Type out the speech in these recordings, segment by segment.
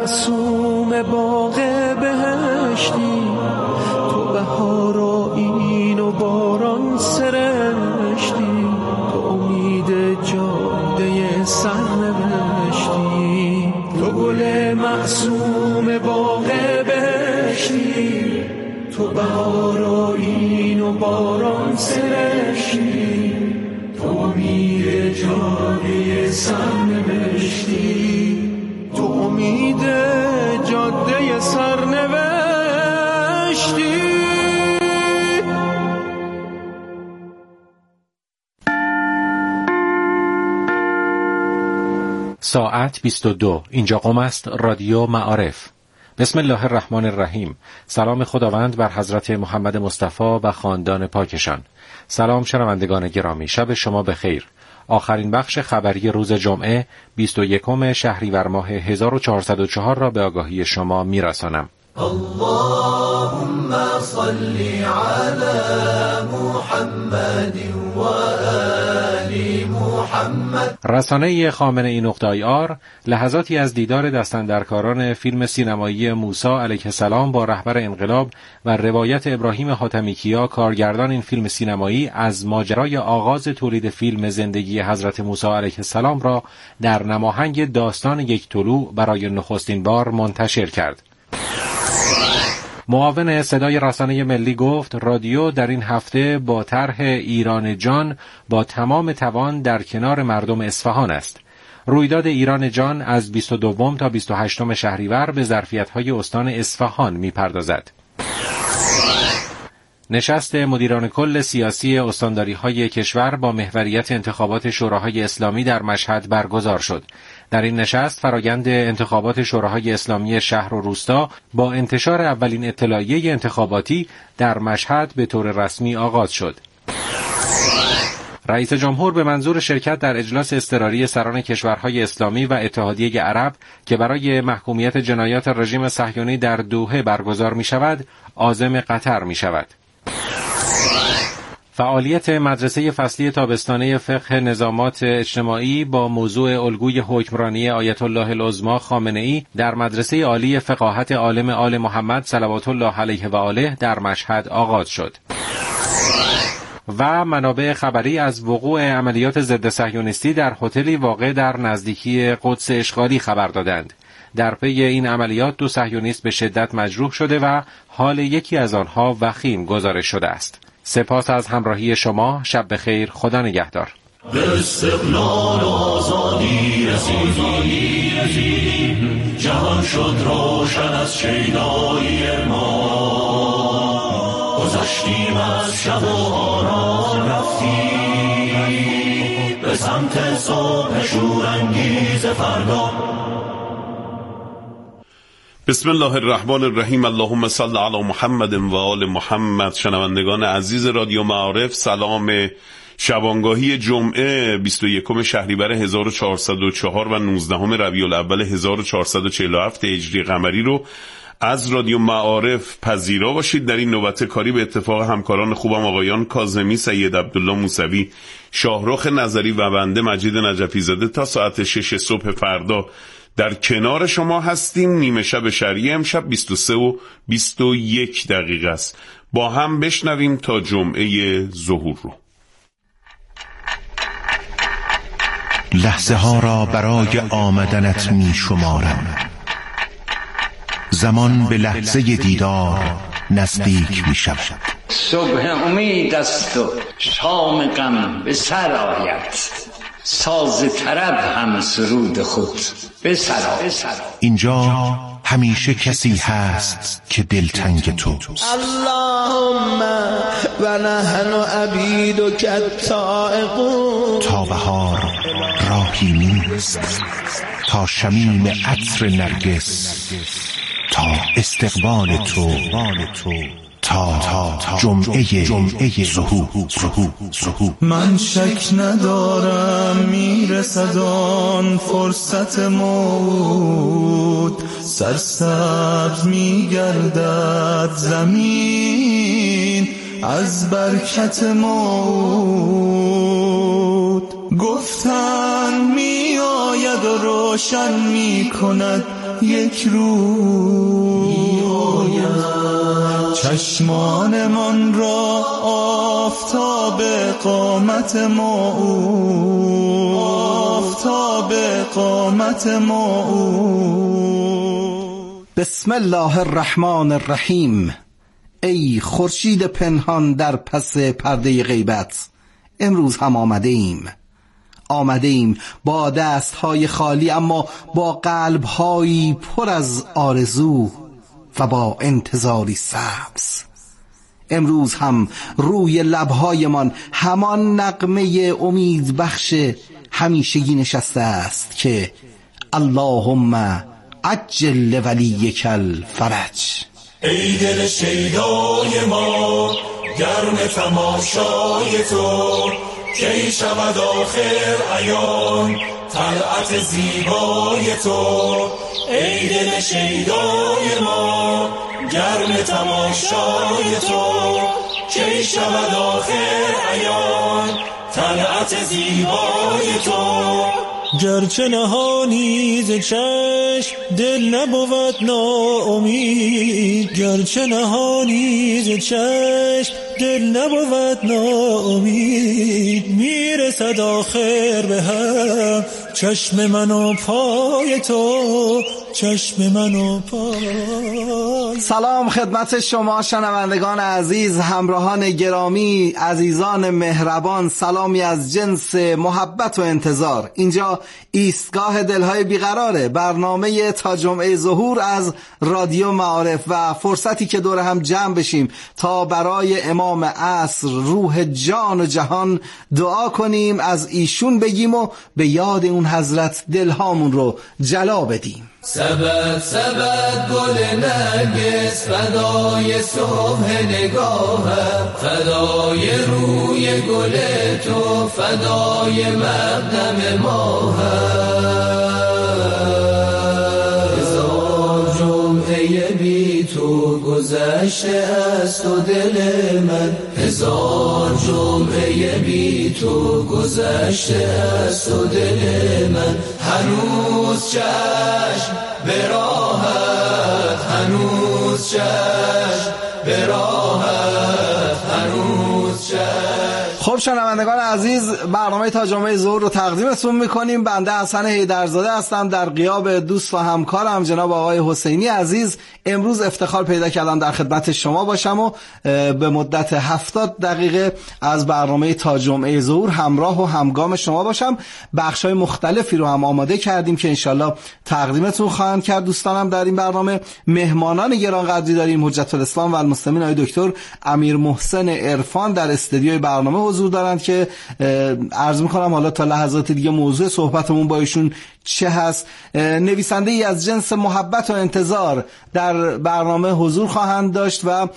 معصوم باغ بهشتی، تو بهار آیین و باران سرشتی، تو امید جاده سرنوشتی، تو گل معصوم باغ بهشتی، تو بهار آیین و باران سرشتی، تو امید جاده سرنوشتی، تو امید جاده سرنوشتی. ساعت 22. اینجا قم است رادیو معارف. بسم الله الرحمن الرحیم. سلام خداوند بر حضرت محمد مصطفی و خاندان پاکشان. سلام شنوندگان گرامی، شب شما بخیر. آخرین بخش خبری روز جمعه 21 شهریور ماه 1404 را به آگاهی شما میرسانم. اللهم صل علی محمد و آل محمد. رسانه خامنه‌ای .ir لحظاتی از دیدار دستاندرکاران فیلم سینمایی موسی علیه السلام با رهبر انقلاب و روایت ابراهیم حاتمیکیا کارگردان این فیلم سینمایی از ماجرای آغاز تولید فیلم زندگی حضرت موسی علیه السلام را در نماهنگ داستان یک طلوع برای نخستین بار منتشر کرد. معاون صدای رسانه ملی گفت رادیو در این هفته با طرح ایران جان با تمام توان در کنار مردم اصفهان است. رویداد ایران جان از 22 تا 28 شهریور به ظرفیت‌های استان اصفهان می‌پردازد. نشست مدیران کل سیاسی استانداری‌های کشور با محوریت انتخابات شوراهای اسلامی در مشهد برگزار شد. در این نشست فرایند انتخابات شوراهای اسلامی شهر و روستا با انتشار اولین اطلاعیه انتخاباتی در مشهد به طور رسمی آغاز شد. رئیس جمهور به منظور شرکت در اجلاس اضطراری سران کشورهای اسلامی و اتحادیه عرب که برای محکومیت جنایات رژیم صهیونی در دوحه برگزار می شود، عازم قطر می شود. فعالیت مدرسه فصلی تابستانه فقه نظامات اجتماعی با موضوع الگوی حکمرانی آیت الله العظمی خامنه‌ای در مدرسه عالی فقاهت عالم آل محمد صلوات الله علیه و آله در مشهد آغاز شد. و منابع خبری از وقوع عملیات ضد صهیونیستی در هتلی واقع در نزدیکی قدس اشغالی خبر دادند. در پی این عملیات 2 صهیونیست به شدت مجروح شده و حال یکی از آنها وخیم گزارش شده است. سپاس از همراهی شما. شب بخیر. خدا نگهدار. به استقلال و آزادی رسیدیم، جهان شد روشن از شیدایی ما، گذشتیم از شب و آرام رفتیم به سمت صبح شورانگیز فردا. بسم الله الرحمن الرحیم. اللهم صل علی محمد و آل محمد. شنوندگان عزیز رادیو معارف، سلام شبانگاهی جمعه 21 شهریور 1404 و 19 ربیع الاول 1447 هجری قمری رو از رادیو معارف پذیرا باشید. در این نوبت کاری به اتفاق همکاران خوبم آقایان کاظمی، سید عبدالله موسوی، شاهرخ نظری و بنده مجید نجفی زاده تا ساعت 6 صبح فردا در کنار شما هستیم. نیمه شب شرعی امشب 23 و 21 دقیقه است. با هم بشنویم تا جمعه ظهور رو. لحظه ها را برای آمدنت می شمارم، زمان به لحظه دیدار نزدیک می شود. صبح امید است و شام غم به سر آید، ساز طرب هم سرود خود به سر آید. اینجا همیشه کسی هست که دلتنگ تو. اللهم و نحن عبیدک الطائعون. تا بهار راهی نیست، تا شمیم عطر نرگس، تا استقبال تو، تا جمعه ظهور. من شک ندارم میرسد آن فرصت موت، سرسبز میگردد زمین از برکت موت. گفتن می آید و روشن می کند یک روز چشمان من را آفتاب قامت موعود، آفتاب قامت موعود. بسم الله الرحمن الرحیم. ای خورشید پنهان در پس پرده غیبت، امروز هم آمده ایم با دستهای خالی اما با قلبهایی پر از آرزو و با انتظاری سبز. امروز هم روی لبهایمان همان نغمه امید بخش همیشگی نشسته است که اللهم عجل ولیک الفرج. ای دل شیدای ما گرم تماشای تو، کی شود آخر عیان طلعت زیبای تو. ای دل شیدای ما گرم تماشای تو، کی شود آخر عیان طلعت زیبای تو. گرچه نهانی ز چشم دل نبود ناامید، گرچه نهانی ز چشم دل نبود ناامید. میرسد آخر به هم چشم من و پای تو، چشم من و پای. سلام خدمت شما شنوندگان عزیز، همراهان گرامی، عزیزان مهربان. سلامی از جنس محبت و انتظار. اینجا ایستگاه دلهای بیقراره، برنامه تا جمعه ظهور از رادیو معارف و فرصتی که دور هم جمع بشیم تا برای امام عصر روح جان و جهان دعا کنیم، از ایشون بگیم و به یاد اون حضرت دلهامون رو جلا بدیم. سبد سبد گل نرگس فدای صبح نگاهم، فدای روی گل تو، فدای مقدم ماهم. هزار جمعه بی تو گذشته است و دل من، هزار جمعه بی تو گذشته است و دل من. هنوز چشم به راحت، هنوز چشم به راحت، هنوز چشم. خب شنوندگان عزیز، برنامه تا جمعه ظهر رو تقدیمتون میکنیم. بنده حسن حیدرزاده هستم در غیاب دوست و همکارم جناب آقای حسینی عزیز. امروز افتخار پیدا کردم در خدمت شما باشم و به مدت 70 دقیقه از برنامه تا جمعه ظهر همراه و همگام شما باشم. بخش‌های مختلفی رو هم آماده کردیم که انشالله تقدیمتون خواهند کرد. دوستانم در این برنامه مهمانان گرانقدری داریم. حجت الاسلام و المسلمین آقای دکتر امیر محسن عرفان در استودیوی برنامه حضور دارند که عرض میکنم حالا تا لحظات دیگه موضوع صحبتمون با ایشون چه هست. نویسنده ای از جنس محبت و انتظار در برنامه حضور خواهند داشت و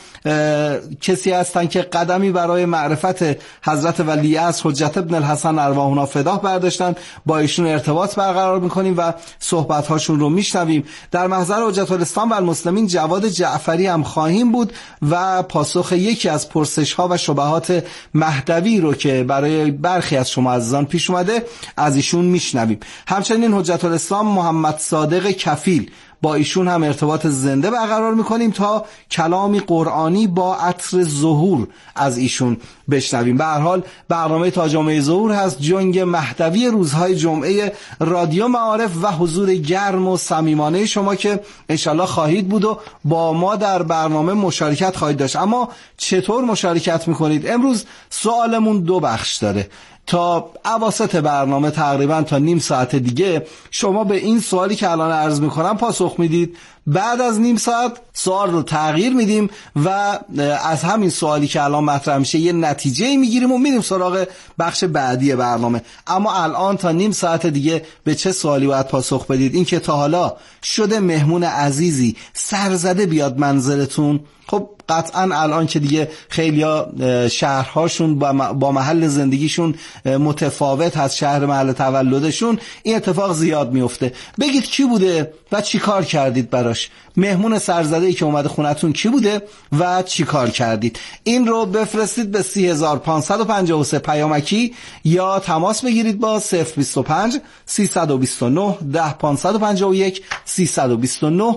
کسی هستند که قدمی برای معرفت حضرت ولیعصر حجت ابن الحسن ارواحنا فداه برداشتن. با ایشون ارتباط برقرار میکنیم و صحبت هاشون رو میشنویم. در محضر حجت الاسلام و المسلمین جواد جعفری هم خواهیم بود و پاسخ یکی از پرسش ها و شبهات مهدوی رو که برای برخی از شما عزیزان پیش اومده از ایشون میشنویم. همچنین حجت الاسلام محمد صادق کفیل، با ایشون هم ارتباط زنده برقرار میکنیم تا کلامی قرآنی با عطر ظهور از ایشون بشنویم. به هر حال برنامه تا جمعه ظهور هست، جنگ مهدوی روزهای جمعه رادیو معارف و حضور گرم و صمیمانه شما که انشالله خواهید بود و با ما در برنامه مشارکت خواهید داشت. اما چطور مشارکت میکنید؟ امروز سوالمون دو بخش داره. تا اواسط برنامه تقریبا تا نیم ساعت دیگه شما به این سوالی که الان عرض میکنم پاسخ میدید. بعد از نیم ساعت سوال رو تغییر میدیم و از همین سوالی که الان مطرح میشه یه نتیجه میگیریم و میریم سراغ بخش بعدی برنامه. اما الان تا نیم ساعت دیگه به چه سوالی باید پاسخ بدید؟ این که تا حالا شده مهمون عزیزی سرزده بیاد منزلتون؟ خب قطعا الان که دیگه خیلیا شهرهاشون با محل زندگیشون متفاوت هست، شهر محل تولدشون، این اتفاق زیاد میفته. بگید کی بوده و چی کار کردید براش؟ مهمون سرزده‌ای که اومده خونتون کی بوده و چی کار کردید؟ این رو بفرستید به 3553 پیامکی یا تماس بگیرید با 025 329 10551 329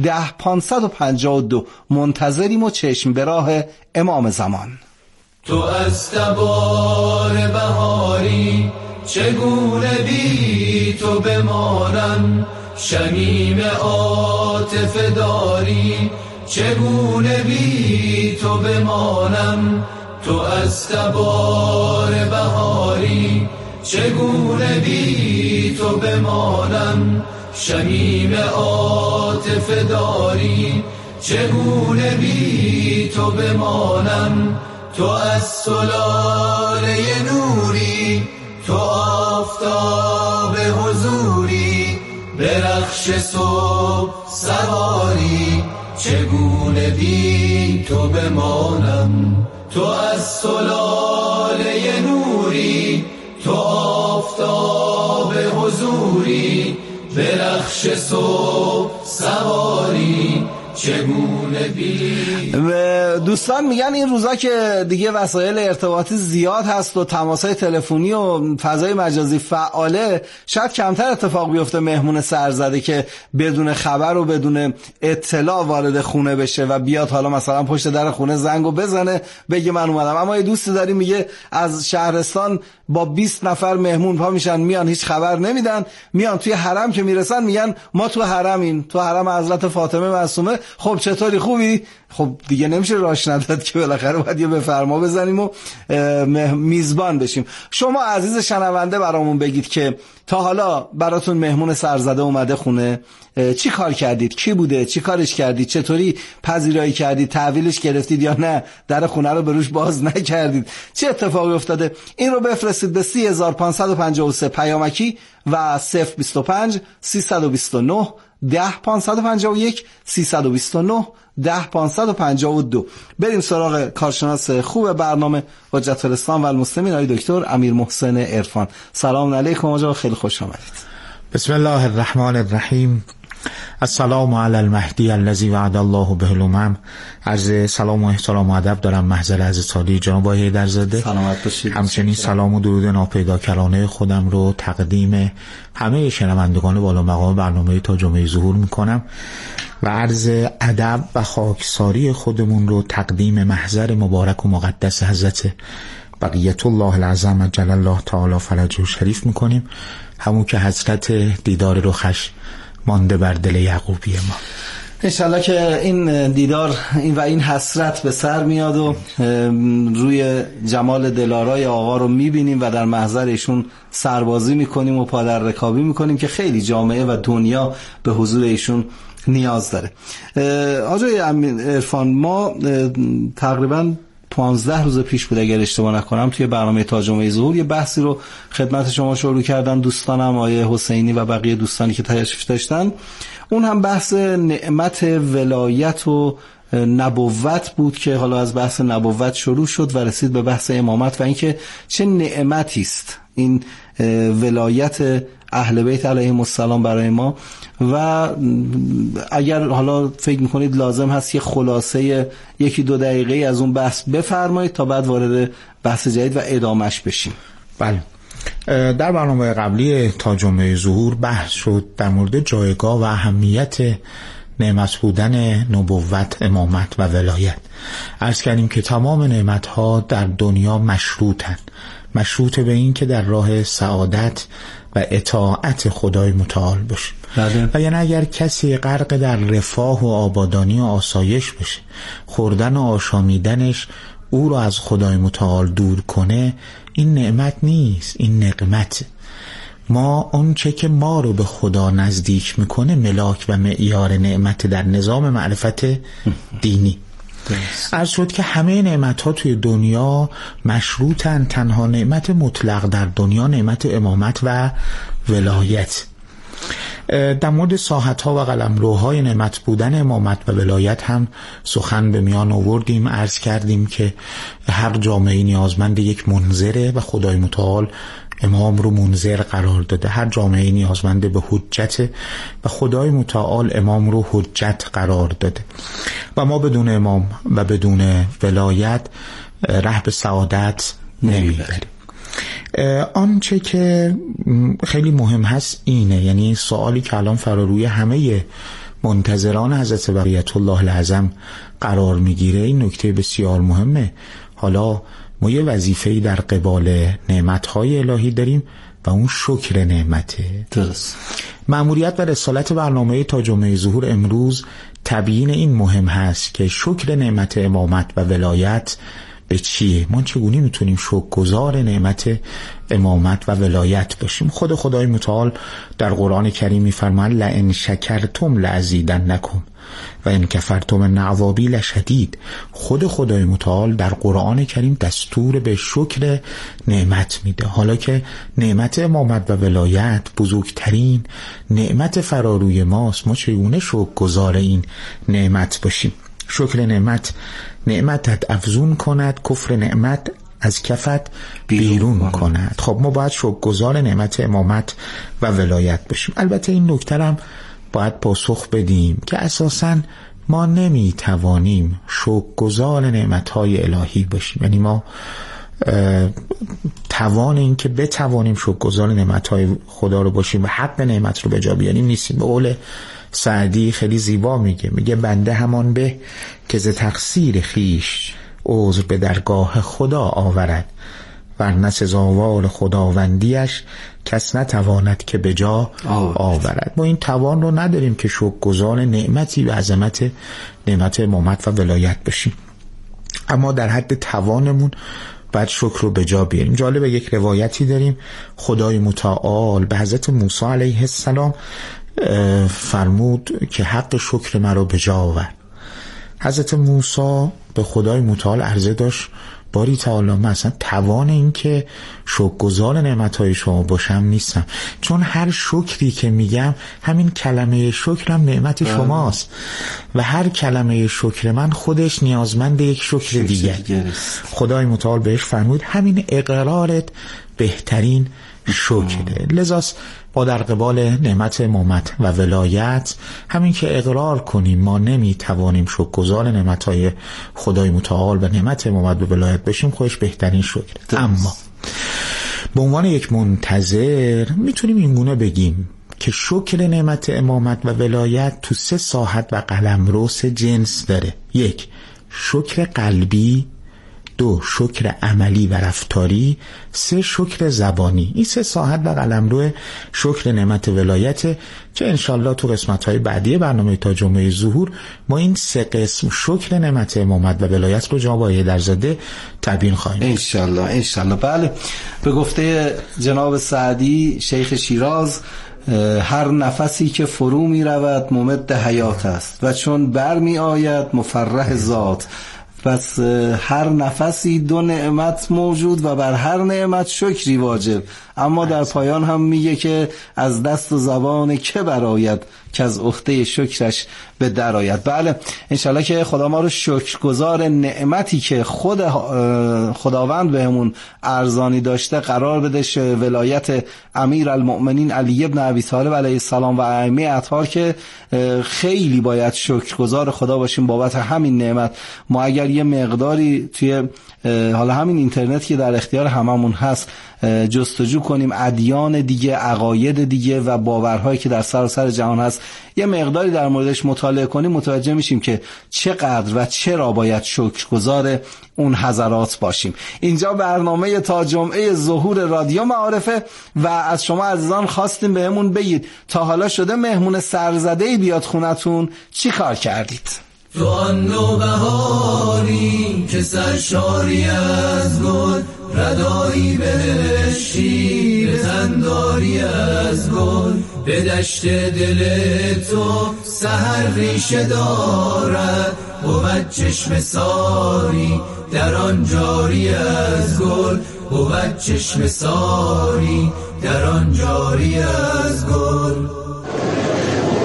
10552. منتظریم و چشم به راه امام زمان. تو از تبار بهاری چگونه بی تو بمانم، شمیم عاطفه داری چگونه بی تو بمانم. تو از تبار بهاری چگونه بی تو بمانم، شمیم عاطفه داری چگونه بی تو بمانم. تو از سلاله نوری، تو آفتاب حضوری، برخش صبح سواری چگونه بی تو بمانم. تو از سلاله نوری، تو آفتاب حضوری، برخش صبح سواری چگونه بی. دوستان میگن این روزا که دیگه وسایل ارتباطی زیاد هست و تماس‌های تلفنی و فضای مجازی فعاله، شاید کمتر اتفاق بیفته مهمون سرزده که بدون خبر و بدون اطلاع وارد خونه بشه و بیاد حالا مثلا پشت در خونه زنگو بزنه بگه من اومدم. اما یه دوستی داریم میگه از شهرستان با 20 نفر مهمون پا میشن میان، هیچ خبر نمیدن، میان توی حرم که میرسن میگن ما تو حرمیم، تو حرم حضرت فاطمه معصومه. خب چطوری، خوبی؟ خب دیگه نمیشه راش نداد که بالاخره باید یه بفرما بزنیم و میزبان بشیم. شما عزیز شنونده برامون بگید که تا حالا براتون مهمون سرزده اومده خونه، چی کار کردید؟ کی بوده؟ چی کارش کردید؟ چطوری پذیرایی کردید؟ تحویلش گرفتید یا نه در خونه رو به روش باز نکردید؟ چه اتفاقی افتاده؟ این رو بفرستید به 3553 پیامکی و 025 329 10551 329 10552. بریم سراغ کارشناس خوب برنامه حجت الاسلام و المسلمین آقای دکتر امیر محسن عرفان. سلام علیکم آقا، خیلی خوش آمدید. بسم الله الرحمن الرحیم. السلام علی المهدی الذی وعد الله به الامم. عرض سلام و احترام و ادب دارم محضر عزیز سالی جناب آقای حیدرزاده. سلامت باشید. همچنین سلام و درود ناپیداکرانه خودم رو تقدیم همه شنوندگان بالا مقام برنامه تا جمعه ظهور میکنم و عرض ادب و خاکساری خودمون رو تقدیم محضر مبارک و مقدس حضرت بقیت الله العظم عجل الله تعالی فرجه شریف میکنیم، همون که حضرت دیدار رخش مانده بر دل یعقوبی ما. انشالله که این دیدار و این حسرت به سر میاد و روی جمال دلارای آقا رو میبینیم و در محضر ایشون سربازی میکنیم و پادر رکابی میکنیم که خیلی جامعه و دنیا به حضور ایشون نیاز داره. آقای عرفان، ما تقریباً 15 روز پیش بود اگر اشتباه نکنم توی برنامه تا جمعه ظهور یه بحثی رو خدمت شما شروع کردن دوستانم آقای حسینی و بقیه دوستانی که تشریف داشتن. اون هم بحث نعمت ولایت و نبوت بود که حالا از بحث نبوت شروع شد و رسید به بحث امامت و اینکه چه نعمتی است این ولایت اهل بیت علیهم السلام برای ما. و اگر حالا فکر میکنید لازم هست یه خلاصه 1-2 دقیقه از اون بحث بفرمایید تا بعد وارد بحث جدید و ادامش بشیم. بله، در برنامه قبلی تا جمعه ظهور بحث شد در مورد جایگاه و اهمیت نعمت بودن نبوت، امامت و ولایت. عرض کردیم که تمام نعمتها در دنیا مشروط به این که در راه سعادت و اطاعت خدای متعال باشیم. و یعنی اگر کسی غرق در رفاه و آبادانی و آسایش بشه، خوردن و آشامیدنش او رو از خدای متعال دور کنه، این نعمت نیست، این نقمت. ما اون چه که ما رو به خدا نزدیک میکنه ملاک و معیار نعمت در نظام معرفت دینی. عرض شد که همه نعمت ها توی دنیا مشروطن، تنها نعمت مطلق در دنیا نعمت امامت و ولایت. در مورد ساحت‌ها و قلمروهای نعمت بودن امامت و ولایت هم سخن به میان آوردیم. عرض کردیم که هر جامعه نیازمند یک منذره و خدای متعال امام رو منذر قرار داده. هر جامعه نیازمند به حجت و خدای متعال امام رو حجت قرار داده و ما بدون امام و بدون ولایت ره به سعادت نمیبریم. آنچه که خیلی مهم هست اینه، یعنی سوالی که الان فراروی همه منتظران حضرت بقیت الله الاعظم قرار میگیره، این نکته بسیار مهمه. حالا ما یه وظیفه‌ای در قبال نعمت‌های الهی داریم و اون شکر نعمته. درست. مأموریت و رسالت برنامه تا جمعه ظهور امروز تبیین این مهم هست که شکر نعمت امامت و ولایت به چیه؟ ما چگونه میتونیم شکرگزار نعمت امامت و ولایت باشیم؟ خدای متعال در قرآن کریم میفرماید لئن شکرتم لازیدنکم و ان کفرتم ان عذابی لشدید. خدای متعال در قرآن کریم دستور به شکر نعمت میده. حالا که نعمت امامت و ولایت بزرگترین نعمت فراروی ماست، ما چگونه شکرگزار این نعمت باشیم؟ شکر نعمتت افزون کند، کفر نعمت از کفت بیرون کند. خب ما باید شکرگزار نعمت امامت و ولایت باشیم. البته این نکته هم باید پاسخ بدیم که اساساً ما نمیتوانیم شکرگزار نعمت‌های الهی باشیم. یعنی ما توان این که بتوانیم شکرگزار نعمت‌های خدا رو باشیم و حق نعمت رو به جا بیاریم نیستیم. به قول سعدی خیلی زیبا میگه بنده همان به که ز تقصیر خیش عذر به درگاه خدا آورد، ورنه سزاوار خداوندیش کس نتواند که به جا آورد. ما این توان رو نداریم که شکرگزار نعمتی و عظمت نعمت امامت و ولایت باشیم، اما در حد توانمون باید شکر رو به جا بیاریم. جالب، یک روایتی داریم خدای متعال به حضرت موسی علیه السلام فرمود که حق شکر مرا به جا آور. حضرت موسی به خدای متعال عرضه داشت باری تعالی من اصلا توان این که شکرگزار نعمتهای شما باشم نیستم، چون هر شکری که میگم همین کلمه شکرم نعمت شماست و هر کلمه شکر من خودش نیازمند یک شکر دیگر. خدای متعال بهش فرمود همین اقرارت بهترین شکره. لذاست با در قبال نعمت امامت و ولایت همین که اقرار کنیم ما نمیتوانیم شکرگزار نعمتهای خدای متعال و نعمت امامت و ولایت بشیم، خودش بهترین شکره. اما به عنوان یک منتظر میتونیم اینگونه بگیم که شکر نعمت امامت و ولایت تو 3 ساحت و قلمرو 3 جنس داره. 1 شکر قلبی، 2 شکر عملی و رفتاری، 3 شکر زبانی. این 3 ساحت و قلمرو شکر نعمت ولایت که انشالله تو قسمت‌های بعدی برنامه تا جمعه ظهور ما این 3 قسم شکر نعمت امامت و ولایت رو جناب آقای درزاده تبیین خواهیم انشالله. بله، به گفته جناب سعدی شیخ شیراز هر نفسی که فرو می رود ممد حیات است و چون بر می آید مفرح ذات. پس هر نفسی 2 نعمت موجود و بر هر نعمت شکری واجب، اما در پایان هم میگه که از دست و زبان که براید که از عهده شکرش به در آید. بله، انشالله که خدا ما رو شکرگزار نعمتی که خداوند بهمون ارزانی داشته قرار بده. ولایت امیر المؤمنین علی ابن ابی طالب علیه السلام و ائمه اطهار که خیلی باید شکرگزار خدا باشیم بابت همین نعمت. ما اگر یه مقداری توی حالا همین اینترنت که در اختیار هممون هست جستجو کنیم ادیان دیگه، عقاید دیگه و باورهایی که در سراسر جهان هست یه مقداری در موردش مطالعه کنیم، متوجه میشیم که چقدر و چرا باید شکرگزار اون حضرات باشیم. اینجا برنامه تا جمعه ظهور رادیو معارفه و از شما عزیزان خواستیم بهمون بگید تا حالا شده مهمون سرزده‌ای بیاد خونتون چی کار کردید؟ تو آن نوبهاری که سرشاری از گل، ردایی بهشتی به تنداری از گل، به دشت دل تو سحر ریشه دارد، بود چشم ساری در آن جاری از گل، بود چشم ساری در آن جاری از گل.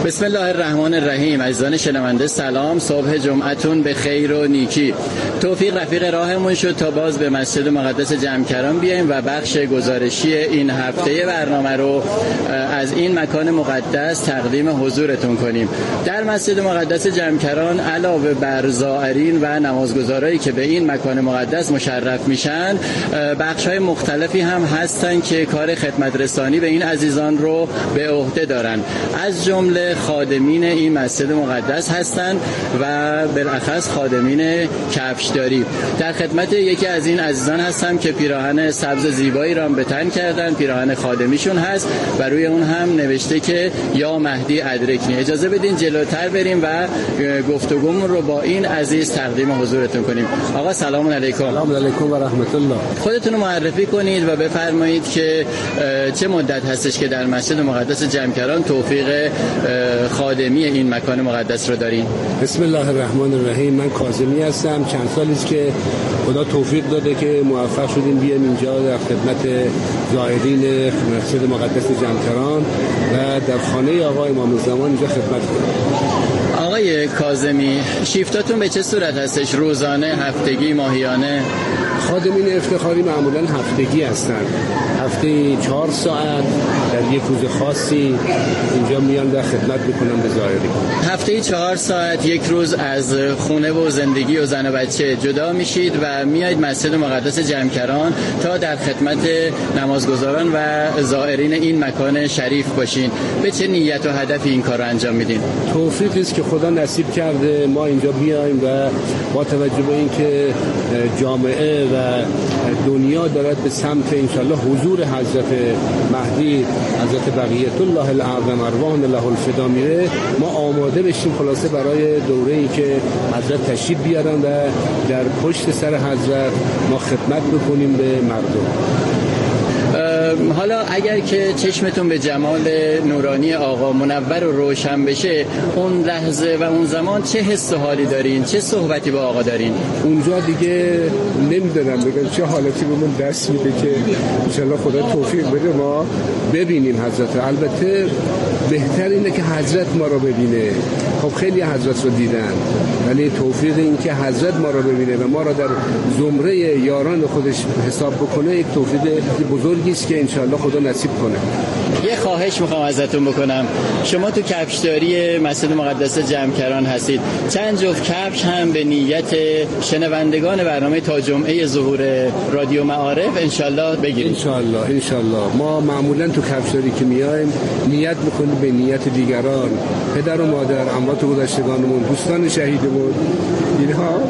بسم الله الرحمن الرحیم. عزیزان شنونده سلام، صبح جمعتون به خیر و نیکی. توفیق رفیق راهمون شد تا باز به مسجد مقدس جمکران بیایم و بخش گزارشی این هفته برنامه رو از این مکان مقدس تقدیم حضورتون کنیم. در مسجد مقدس جمکران علاوه بر زائرین و نمازگزارایی که به این مکان مقدس مشرف میشن، بخش‌های مختلفی هم هستن که کار خدمت رسانی به این عزیزان رو به عهده دارن. از جمله خادمین این مسجد مقدس هستن و بالاخص خادمین کفشداری. در خدمت یکی از این عزیزان هستم که پیراهن سبز زیبایی را به تن کردن، پیراهن خادمیشون هست و روی اون هم نوشته که یا مهدی ادرکنی. اجازه بدین جلوتر بریم و گفتگومون رو با این عزیز تقدیم حضورتون کنیم. آقا سلام علیکم. سلام علیکم و رحمت الله. خودتون رو معرفی کنید و بفرمایید که چه مدت هستش که در مسجد مقدس جمکران توفیق خادمی این مکان مقدس رو دارین؟ بسم الله الرحمن الرحیم. من کاظمی هستم. چند سالی است که خدا توفیق داده که موفق شدیم بیایم اینجا در خدمت زائرین مسجد مقدس جمکران و در خانه آقا امام الزمان اینجا خدمت کنیم. آقای کاظمی، شیفتاتون به چه صورت هستش؟ روزانه، هفتگی، ماهیانه؟ خادمین افتخاری معمولا هفتگی هستند. هفته 4 ساعت در یک روز خاصی اینجا میان در خدمت میکنن به زائرین. هفته 4 ساعت یک روز از خونه و زندگی و زن و بچه جدا میشید و میایید مسجد مقدس جمکران تا در خدمت نمازگزاران و زائرین این مکان شریف باشین. به چه نیت و هدفی این کار رو انجام میدین؟ توفیقی است که خدا نصیب کرده ما اینجا بیایم و با توجه به اینکه جامعه و دنیا دارد به سمت انشالله حضور حضرت مهدی، حضرت بقیت الله الاعظم ارواحنا له الفدا میره، ما آماده بشیم خلاصه برای دوره‌ای که حضرت تشریف بیارن و در پشت سر حضرت ما خدمت بکنیم به مردم. حالا اگر که چشمتون به جمال نورانی آقا منور و روشن بشه، اون لحظه و اون زمان چه حس و حالی دارین؟ چه صحبتی با آقا دارین؟ اونجا دیگه نمیدونم بگم چه حالتی بهمون دست میده که انشالله خدا توفیق بده ما ببینیم حضرت. البته بهتر اینه که حضرت ما رو ببینه. خب خیلی حضرت رو دیدن، ولی توفیق این که حضرت ما رو ببینه و ما رو در زمره یاران خودش حساب بکنه یک توفیق بزرگی است که انشالله خدا نصیب کنه. یه خواهش میخوام ازتون بکنم. شما تو کفشداری مسجد مقدس جمکران هستید. چند جفت کفش هم به نیت شنوندگان برنامه تا جمعه ظهور رادیو معارف انشالله بگیرید. انشالله ما معمولا تو کفشداری که میایم نیت میکنیم به نیت دیگران، پدر و مادر، اموات گذشتگانمون، دوستان شهیدمون، اینها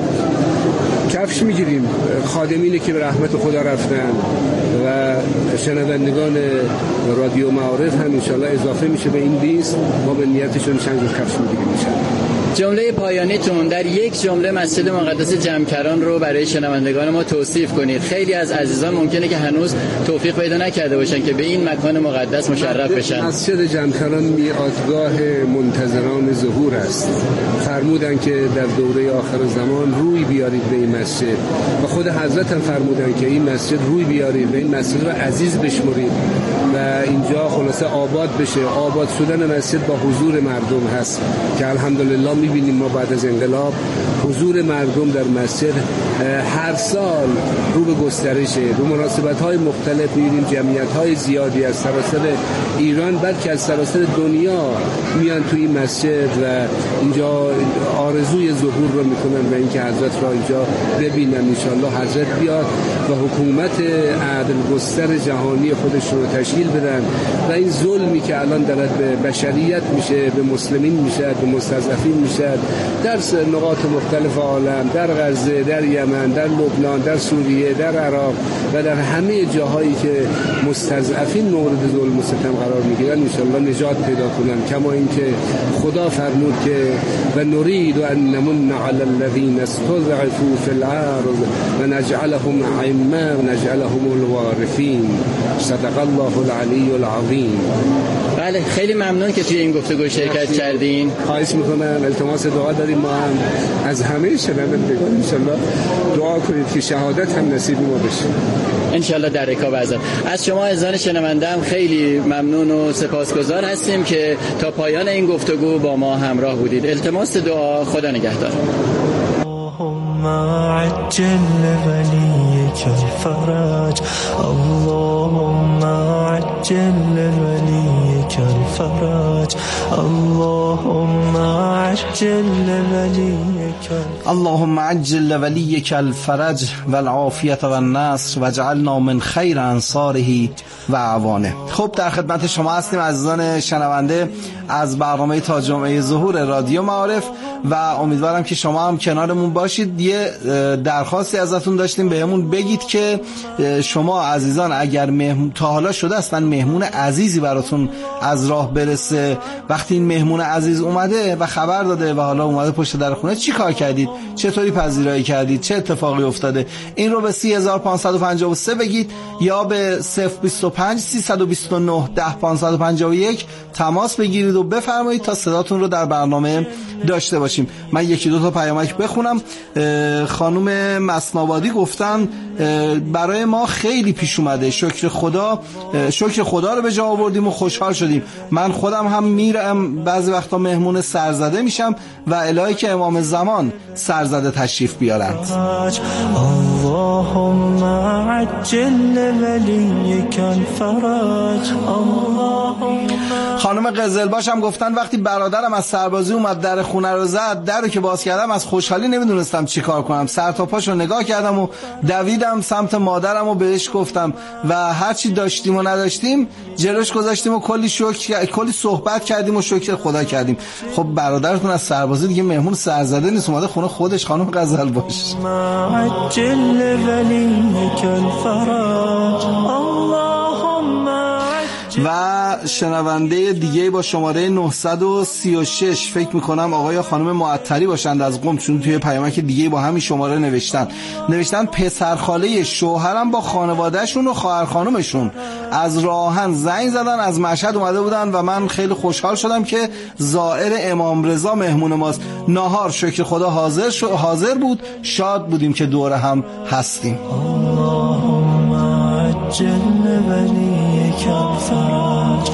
کفش میگیریم. خادمینی که به رحمت خدا رفتن و شنوندگان رادیو معارف هم انشالله اضافه میشه به این لیست. ما به نیتشون چند جور کفش میگیریم انشالله. جمله پایانیتون در یک جمله مسجد مقدس جمکران رو برای شنوندگان ما توصیف کنید. خیلی از عزیزان ممکنه که هنوز توفیق پیدا نکرده باشن که به این مکان مقدس مشرف بشن. مسجد جمکران میادگاه منتظران ظهور است. فرمودن که در دوره آخر زمان روی بیارید به این مسجد و خود حضرت هم فرمودن که این مسجد روی بیارید و این مسجد رو عزیز بشمرید و اینجا خلاصه آباد بشه. آباد شدن مسجد با حضور مردم هست که الحمدلله میبینیم ما بعد از انقلاب حضور مردم در مسجد هر سال رو به گسترشه. رو مناسبت‌های مختلف می‌بینیم جمعیت‌های زیادی از سراسر ایران بلکه از سراسر دنیا میان توی این مسجد و اینجا آرزوی ظهور رو میکنن و اینکه حضرت را اینجا ببینن. انشالله حضرت بیاد و حکومت عدل گستر جهانی خودش رو تشکیل بدن و این ظلمی که الان دارد به بشریت میشه، به مسلمین میشه، به مستضعفین میشه در نقاط مختلف عالم، در غزه، در یمن، در لبنان، در سوریه، در عراق و در همه جاهایی که مستضعفین مورد ظلم و ستم قرار میگیرن انشالله نجات پیدا کنن. کما اینکه خدا فرمود که و نريد ان نمن على الذين استضعفوا في الارض ونجعلهم ائمه ونجعلهم الوارثين. صدق الله العلی العظیم. بله، خیلی ممنون که توی این گفتگو شرکت کردین. خواهش میکنم، التماس دعا داریم ما هم از همه شنوندگان، انشالله دعا کنید که شهادت هم نصیب ما بشه انشالله در رکاب ازت. از شما عزیزان شنونده هم خیلی ممنون و سپاسگزار هستیم که تا پایان این گفتگو با ما همراه بودید. التماس دعا. خدا نگهدار. اللهم عجل وليك الفرج، اللهم عجل وليك الفرج، اللهم عجل وليك اللهم عجل وليك الفرج والعافية والنصر واجعلنا من خیر انصاره و اعوانه. خب در خدمت شما هستیم عزیزان شنونده از برنامه تا جمعه ظهور رادیو معارف و امیدوارم که شما هم کنارمون باشید. یه درخواستی ازتون داشتیم بهمون بگید که شما عزیزان اگر تا حالا شده اصلا مهمون عزیزی براتون از راه برسه، وقتی این مهمون عزیز اومده و خبر داده و حالا اومده پشت در خونه، چی کار کردید؟ چطوری پذیرایی کردید؟ چه اتفاقی افتاده؟ این رو به 3553 بگید یا به 025 329 10551 تماس بگیرید و بفرمایید تا صداتون رو در برنامه داشته باشیم. من یکی دو تا پیامک بخونم. خانم مسنابادی گفتن برای ما خیلی پیش اومده، شکر خدا رو به جا آوردیم و خوشحال شدیم. من خودم هم میرم بعضی وقتا مهمون سرزده میشم و الهی که امام زمان سرزده تشریف بیارند. اللهم عجل وليك الفرج. خانم قزلباش هم گفتن وقتی برادرم از سربازی اومد در خونه رو زد، در رو که باز کردم از خوشحالی نمیدونستم چی کار کنم، سر تا پاشو نگاه کردم و دویدم سمت مادرم و بهش گفتم و هرچی داشتیم و نداشتیم جلوش گذاشتیم و کلی صحبت کردیم و شکر خدا کردیم. خب برادرتون از سربازی دیگه مهمون سرزده نیست، اومده خونه خودش. خانم قزلباش عجل وليك الفرج. و شنونده دیگه با شماره 936 فکر میکنم آقای یا خانم معطری باشند از قم، چون توی پیامک دیگه با همین شماره نوشتن پسرخاله شوهرم با خانوادهشون و خواهر خانومشون از راهن زنگ زدن، از مشهد اومده بودن و من خیلی خوشحال شدم که زائر امام رضا مهمون ماست. ناهار شکر خدا حاضر بود، شاد بودیم که دور هم هستیم. اللهم عجل وليك الفرج.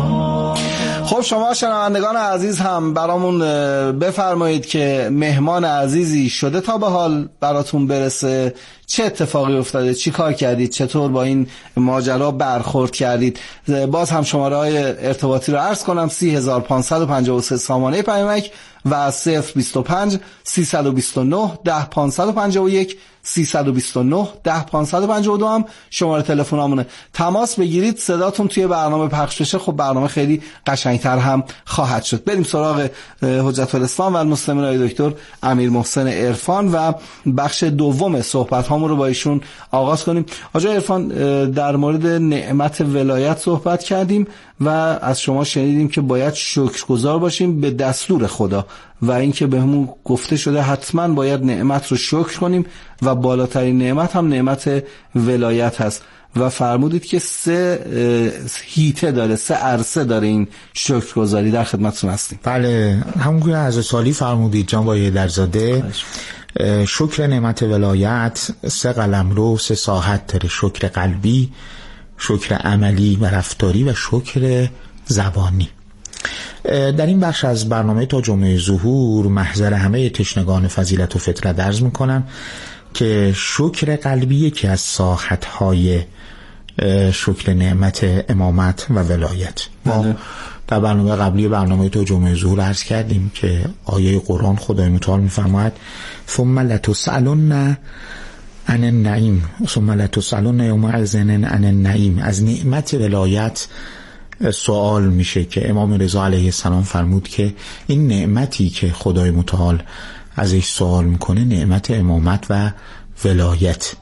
خب شما شنوندگان عزیز هم برامون بفرمایید که مهمان عزیزی شده تا به حال براتون برسه، چه اتفاقی افتاده، چی کار کردید، چطور با این ماجرا برخورد کردید. باز هم شماره های ارتباطی رو عرض کنم: 3553 سامانه پیامک و 025 329 10551 329 10552 هم شماره تلفنامونه. تماس بگیرید، صداتون توی برنامه پخش بشه. خب برنامه خیلی قشنگتر هم خواهد شد. بریم سراغ حجت الاسلام و المسلمین آقای دکتر امیر محسن عرفان و بخش دوم صحبت هامون رو با ایشون آغاز کنیم. آقای عرفان، در مورد نعمت ولایت صحبت کردیم و از شما شنیدیم که باید شکرگزار باشیم به دستور خدا و اینکه بهمون گفته شده حتما باید نعمت رو شکر کنیم و بالاترین نعمت هم نعمت ولایت هست و فرمودید که 3 هیته داره، 3 عرصه داره این شکرگزاری. در خدمتتون هستیم. بله، همونگونه از سالی فرمودید جناب درزاده. شکر نعمت ولایت 3 قلمرو، 3 ساحت داره: شکر قلبی، شکر عملی و رفتاری و شکر زبانی. در این بخش از برنامه تا جمعه ظهور محضر همه تشنگان فضیلت و فطرت عرض میکنم که شکر قلبی یکی از ساحت‌های شکر نعمت امامت و ولایت. ما در برنامه قبلی برنامه تا جمعه ظهور عرض کردیم که آیه قرآن خدای متعال میفرماید ثم لتسألن عن النعیم ثم لتسألن یومئذ عن النعیم. از نعمت ولایت سوال میشه که امام رضا علیه السلام فرمود که این نعمتی که خدای متعال ازش سوال میکنه نعمت امامت و ولایت.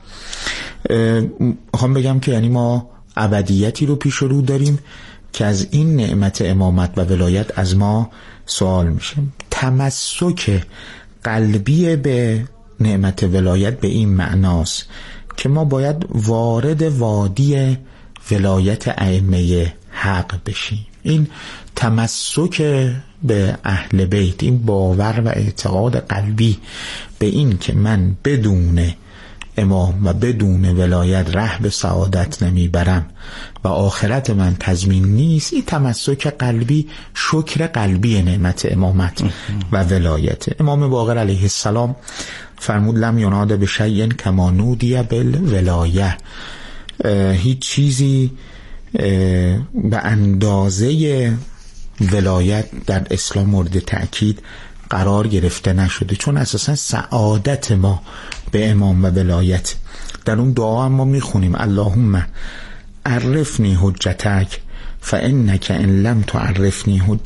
میخوام بگم که یعنی ما ابدیتی رو پیش رو داریم که از این نعمت امامت و ولایت از ما سوال میشه. تمسک قلبی به نعمت ولایت به این معناست که ما باید وارد وادی ولایت ائمه حق بشیم. این تمسک به اهل بیت، این باور و اعتقاد قلبی به این که من بدون امام و بدون ولایت ره به سعادت نمیبرم و آخرت من تضمین نیست، این تمسک قلبی شکر قلبی نعمت امامت و ولایت. امام باقر علیه السلام فرمود لم یناد بشیء کما نودی بالولایه، هیچ چیزی به اندازه ولایت در اسلام مورد تأکید قرار گرفته نشده، چون اساسا سعادت ما به امام و ولایت. در اون دعا هم ما میخونیم اللهم عرفنی حجتک فانک ان لم تعرفنی